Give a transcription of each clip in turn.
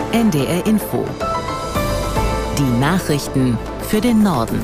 NDR Info. Die Nachrichten für den Norden.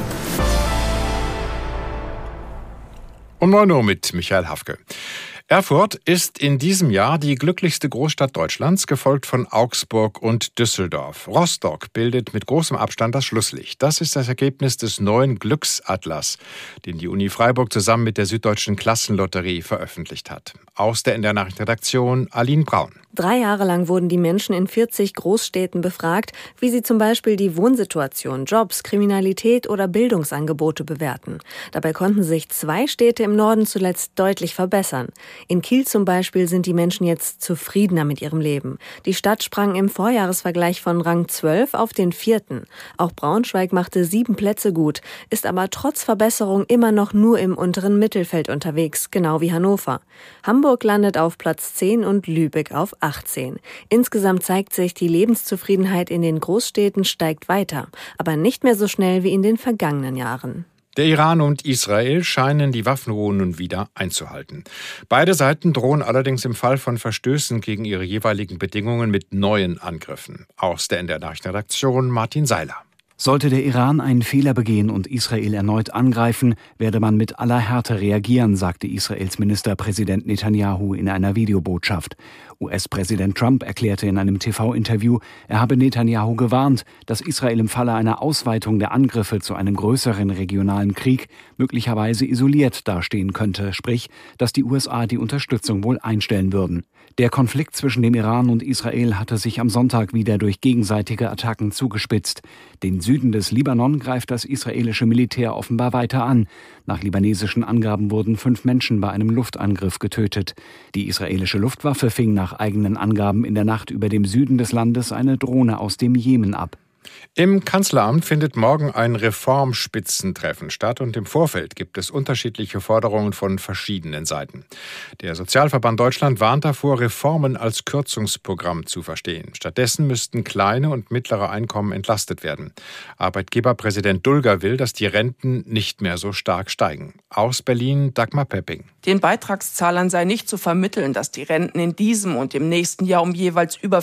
Um 9 Uhr mit Michael Hafke. Erfurt ist in diesem Jahr die glücklichste Großstadt Deutschlands, gefolgt von Augsburg und Düsseldorf. Rostock bildet mit großem Abstand das Schlusslicht. Das ist das Ergebnis des neuen Glücksatlas, den die Uni Freiburg zusammen mit der Süddeutschen Klassenlotterie veröffentlicht hat. Aus der NDR Nachrichtenredaktion Aline Braun. 3 Jahre lang wurden die Menschen in 40 Großstädten befragt, wie sie zum Beispiel die Wohnsituation, Jobs, Kriminalität oder Bildungsangebote bewerten. Dabei konnten sich 2 Städte im Norden zuletzt deutlich verbessern. In Kiel zum Beispiel sind die Menschen jetzt zufriedener mit ihrem Leben. Die Stadt sprang im Vorjahresvergleich von Rang 12 auf den 4. Auch Braunschweig machte 7 Plätze gut, ist aber trotz Verbesserung immer noch nur im unteren Mittelfeld unterwegs, genau wie Hannover. Hamburg landet auf Platz 10 und Lübeck auf 18. Insgesamt zeigt sich, die Lebenszufriedenheit in den Großstädten steigt weiter, aber nicht mehr so schnell wie in den vergangenen Jahren. Der Iran und Israel scheinen die Waffenruhe nun wieder einzuhalten. Beide Seiten drohen allerdings im Fall von Verstößen gegen ihre jeweiligen Bedingungen mit neuen Angriffen. Aus der NDR Nachrichtenredaktion Martin Seiler. Sollte der Iran einen Fehler begehen und Israel erneut angreifen, werde man mit aller Härte reagieren, sagte Israels Ministerpräsident Netanyahu in einer Videobotschaft. US-Präsident Trump erklärte in einem TV-Interview, er habe Netanyahu gewarnt, dass Israel im Falle einer Ausweitung der Angriffe zu einem größeren regionalen Krieg möglicherweise isoliert dastehen könnte, sprich, dass die USA die Unterstützung wohl einstellen würden. Der Konflikt zwischen dem Iran und Israel hatte sich am Sonntag wieder durch gegenseitige Attacken zugespitzt. Den Süden des Libanon greift das israelische Militär offenbar weiter an. Nach libanesischen Angaben wurden 5 Menschen bei einem Luftangriff getötet. Die israelische Luftwaffe fing nach eigenen Angaben in der Nacht über dem Süden des Landes eine Drohne aus dem Jemen ab. Im Kanzleramt findet morgen ein Reformspitzentreffen statt und im Vorfeld gibt es unterschiedliche Forderungen von verschiedenen Seiten. Der Sozialverband Deutschland warnt davor, Reformen als Kürzungsprogramm zu verstehen. Stattdessen müssten kleine und mittlere Einkommen entlastet werden. Arbeitgeberpräsident Dulger will, dass die Renten nicht mehr so stark steigen. Aus Berlin Dagmar Pepping. Den Beitragszahlern sei nicht zu vermitteln, dass die Renten in diesem und im nächsten Jahr um jeweils über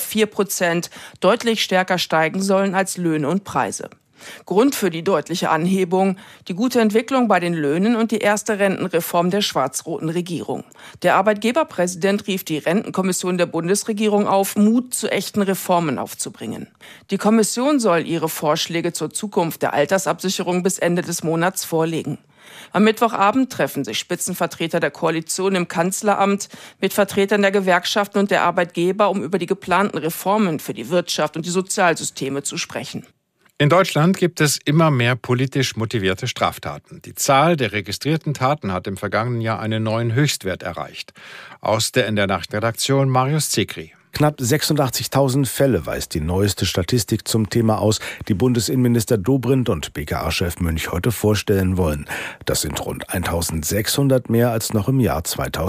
4% deutlich stärker steigen sollen als Löhne und Preise. Grund für die deutliche Anhebung: die gute Entwicklung bei den Löhnen und die erste Rentenreform der schwarz-roten Regierung. Der Arbeitgeberpräsident rief die Rentenkommission der Bundesregierung auf, Mut zu echten Reformen aufzubringen. Die Kommission soll ihre Vorschläge zur Zukunft der Altersabsicherung bis Ende des Monats vorlegen. Am Mittwochabend treffen sich Spitzenvertreter der Koalition im Kanzleramt mit Vertretern der Gewerkschaften und der Arbeitgeber, um über die geplanten Reformen für die Wirtschaft und die Sozialsysteme zu sprechen. In Deutschland gibt es immer mehr politisch motivierte Straftaten. Die Zahl der registrierten Taten hat im vergangenen Jahr einen neuen Höchstwert erreicht. Aus der NDR Nachrichtenredaktion Marius Zekri. Knapp 86.000 Fälle weist die neueste Statistik zum Thema aus, die Bundesinnenminister Dobrindt und BKA-Chef Münch heute vorstellen wollen. Das sind rund 1.600 mehr als noch im Jahr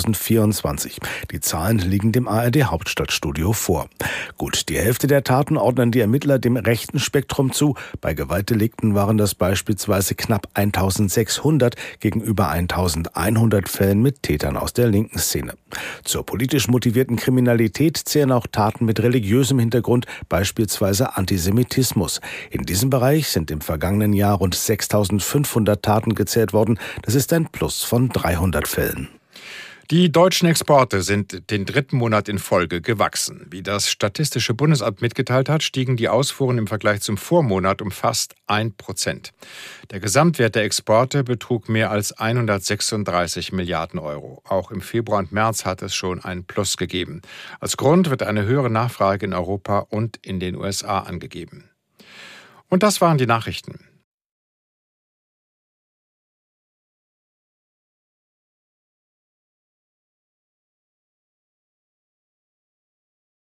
2024. Die Zahlen liegen dem ARD-Hauptstadtstudio vor. Gut, die Hälfte der Taten ordnen die Ermittler dem rechten Spektrum zu. Bei Gewaltdelikten waren das beispielsweise knapp 1.600 gegenüber 1.100 Fällen mit Tätern aus der linken Szene. Zur politisch motivierten Kriminalität zählen auch Taten mit religiösem Hintergrund, beispielsweise Antisemitismus. In diesem Bereich sind im vergangenen Jahr rund 6.500 Taten gezählt worden. Das ist ein Plus von 300 Fällen. Die deutschen Exporte sind den 3. Monat in Folge gewachsen. Wie das Statistische Bundesamt mitgeteilt hat, stiegen die Ausfuhren im Vergleich zum Vormonat um fast 1%. Der Gesamtwert der Exporte betrug mehr als 136 Milliarden Euro. Auch im Februar und März hat es schon ein Plus gegeben. Als Grund wird eine höhere Nachfrage in Europa und in den USA angegeben. Und das waren die Nachrichten.